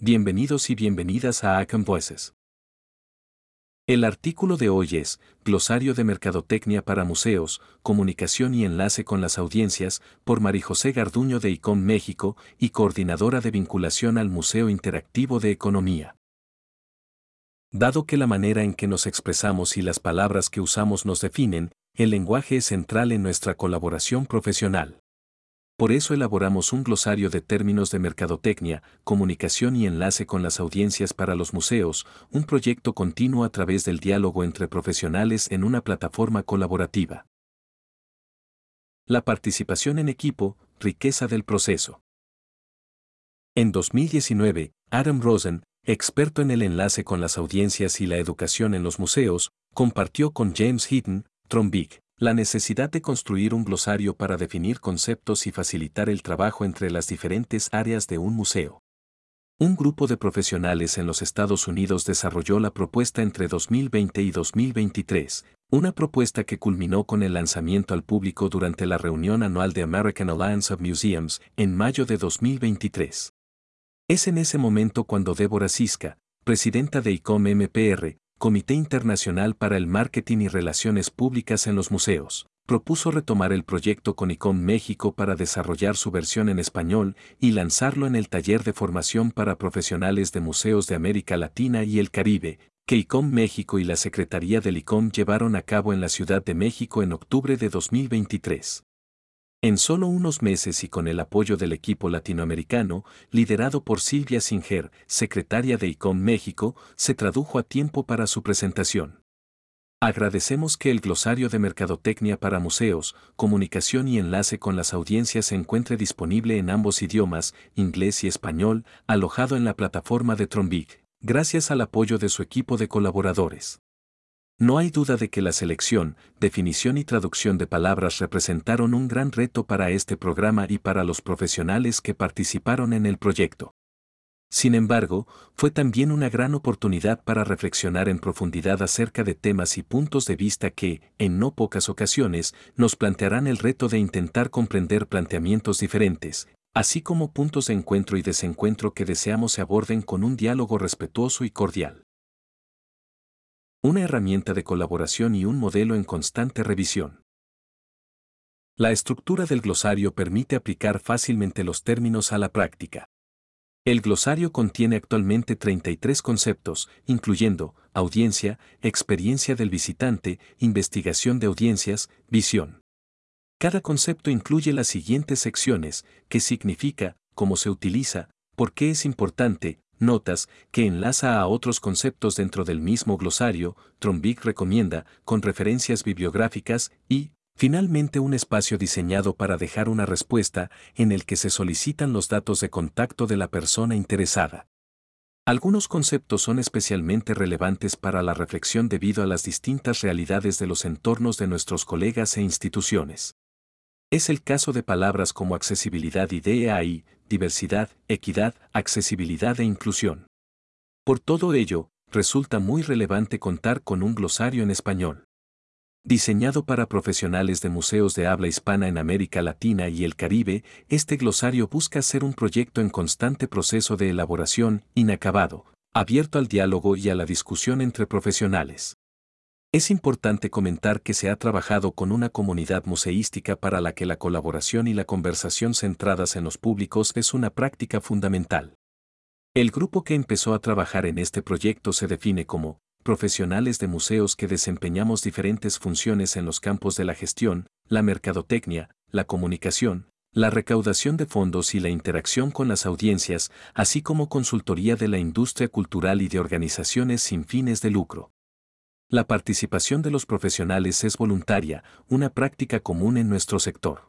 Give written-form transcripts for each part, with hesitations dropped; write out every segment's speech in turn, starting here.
Bienvenidos y bienvenidas a Acam Voices. El artículo de hoy es Glosario de Mercadotecnia para Museos, Comunicación y Enlace con las Audiencias, por Marijosé Garduño de ICOM México y coordinadora de vinculación al Museo Interactivo de Economía. Dado que la manera en que nos expresamos y las palabras que usamos nos definen, el lenguaje es central en nuestra colaboración profesional. Por eso elaboramos un glosario de términos de mercadotecnia, comunicación y enlace con las audiencias para los museos, un proyecto continuo a través del diálogo entre profesionales en una plataforma colaborativa. La participación en equipo, riqueza del proceso. En 2019, Adam Rosen, experto en el enlace con las audiencias y la educación en los museos, compartió con James Heaton, Trombik, la necesidad de construir un glosario para definir conceptos y facilitar el trabajo entre las diferentes áreas de un museo. Un grupo de profesionales en los Estados Unidos desarrolló la propuesta entre 2020 y 2023, una propuesta que culminó con el lanzamiento al público durante la reunión anual de American Alliance of Museums en mayo de 2023. Es en ese momento cuando Débora Siska, presidenta de ICOM MPR, Comité Internacional para el Marketing y Relaciones Públicas en los Museos, propuso retomar el proyecto con ICOM México para desarrollar su versión en español y lanzarlo en el taller de formación para profesionales de museos de América Latina y el Caribe, que ICOM México y la Secretaría del ICOM llevaron a cabo en la Ciudad de México en octubre de 2023. En solo unos meses y con el apoyo del equipo latinoamericano, liderado por Silvia Singer, secretaria de ICOM México, se tradujo a tiempo para su presentación. Agradecemos que el glosario de mercadotecnia para museos, comunicación y enlace con las audiencias se encuentre disponible en ambos idiomas, inglés y español, alojado en la plataforma de Trombik, gracias al apoyo de su equipo de colaboradores. No hay duda de que la selección, definición y traducción de palabras representaron un gran reto para este programa y para los profesionales que participaron en el proyecto. Sin embargo, fue también una gran oportunidad para reflexionar en profundidad acerca de temas y puntos de vista que, en no pocas ocasiones, nos plantearán el reto de intentar comprender planteamientos diferentes, así como puntos de encuentro y desencuentro que deseamos se aborden con un diálogo respetuoso y cordial. Una herramienta de colaboración y un modelo en constante revisión. La estructura del glosario permite aplicar fácilmente los términos a la práctica. El glosario contiene actualmente 33 conceptos, incluyendo audiencia, experiencia del visitante, investigación de audiencias, visión. Cada concepto incluye las siguientes secciones: qué significa, cómo se utiliza, por qué es importante, notas, que enlaza a otros conceptos dentro del mismo glosario, Trombik recomienda, con referencias bibliográficas y, finalmente, un espacio diseñado para dejar una respuesta en el que se solicitan los datos de contacto de la persona interesada. Algunos conceptos son especialmente relevantes para la reflexión debido a las distintas realidades de los entornos de nuestros colegas e instituciones. Es el caso de palabras como accesibilidad y DEI, diversidad, equidad, accesibilidad e inclusión. Por todo ello, resulta muy relevante contar con un glosario en español. Diseñado para profesionales de museos de habla hispana en América Latina y el Caribe, este glosario busca ser un proyecto en constante proceso de elaboración, inacabado, abierto al diálogo y a la discusión entre profesionales. Es importante comentar que se ha trabajado con una comunidad museística para la que la colaboración y la conversación centradas en los públicos es una práctica fundamental. El grupo que empezó a trabajar en este proyecto se define como profesionales de museos que desempeñamos diferentes funciones en los campos de la gestión, la mercadotecnia, la comunicación, la recaudación de fondos y la interacción con las audiencias, así como consultoría de la industria cultural y de organizaciones sin fines de lucro. La participación de los profesionales es voluntaria, una práctica común en nuestro sector.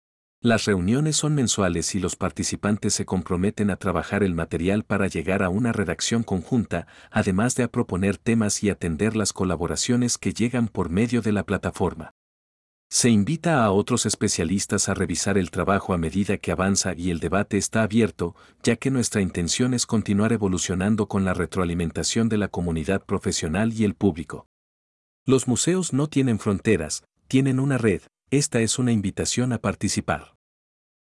Las reuniones son mensuales y los participantes se comprometen a trabajar el material para llegar a una redacción conjunta, además de a proponer temas y atender las colaboraciones que llegan por medio de la plataforma. Se invita a otros especialistas a revisar el trabajo a medida que avanza y el debate está abierto, ya que nuestra intención es continuar evolucionando con la retroalimentación de la comunidad profesional y el público. Los museos no tienen fronteras, tienen una red. Esta es una invitación a participar.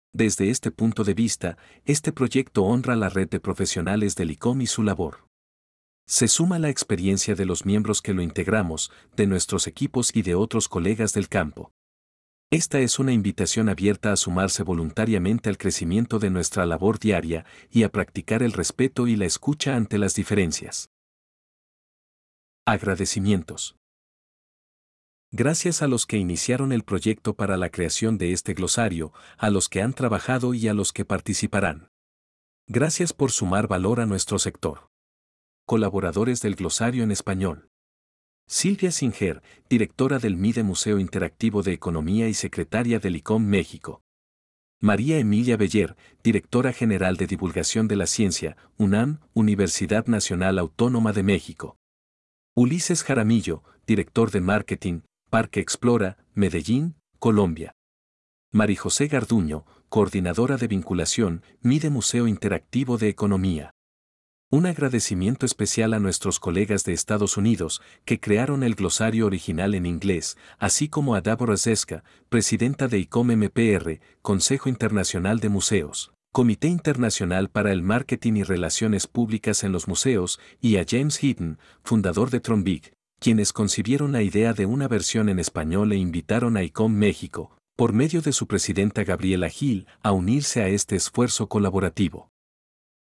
Desde este punto de vista, este proyecto honra la red de profesionales del ICOM y su labor. Se suma la experiencia de los miembros que lo integramos, de nuestros equipos y de otros colegas del campo. Esta es una invitación abierta a sumarse voluntariamente al crecimiento de nuestra labor diaria y a practicar el respeto y la escucha ante las diferencias. Agradecimientos. Gracias a los que iniciaron el proyecto para la creación de este glosario, a los que han trabajado y a los que participarán. Gracias por sumar valor a nuestro sector. Colaboradores del glosario en español. Silvia Singer, directora del MIDE Museo Interactivo de Economía y secretaria del ICOM México. María Emilia Beller, directora general de Divulgación de la Ciencia, UNAM, Universidad Nacional Autónoma de México. Ulises Jaramillo, director de Marketing, Parque Explora, Medellín, Colombia. Marijosé Garduño, coordinadora de vinculación, MIDE Museo Interactivo de Economía. Un agradecimiento especial a nuestros colegas de Estados Unidos que crearon el glosario original en inglés, así como a Deborah Zeska, presidenta de ICOM MPR, Consejo Internacional de Museos, Comité Internacional para el Marketing y Relaciones Públicas en los Museos, y a James Heaton, fundador de Trombic, quienes concibieron la idea de una versión en español e invitaron a ICOM México, por medio de su presidenta Gabriela Gil, a unirse a este esfuerzo colaborativo.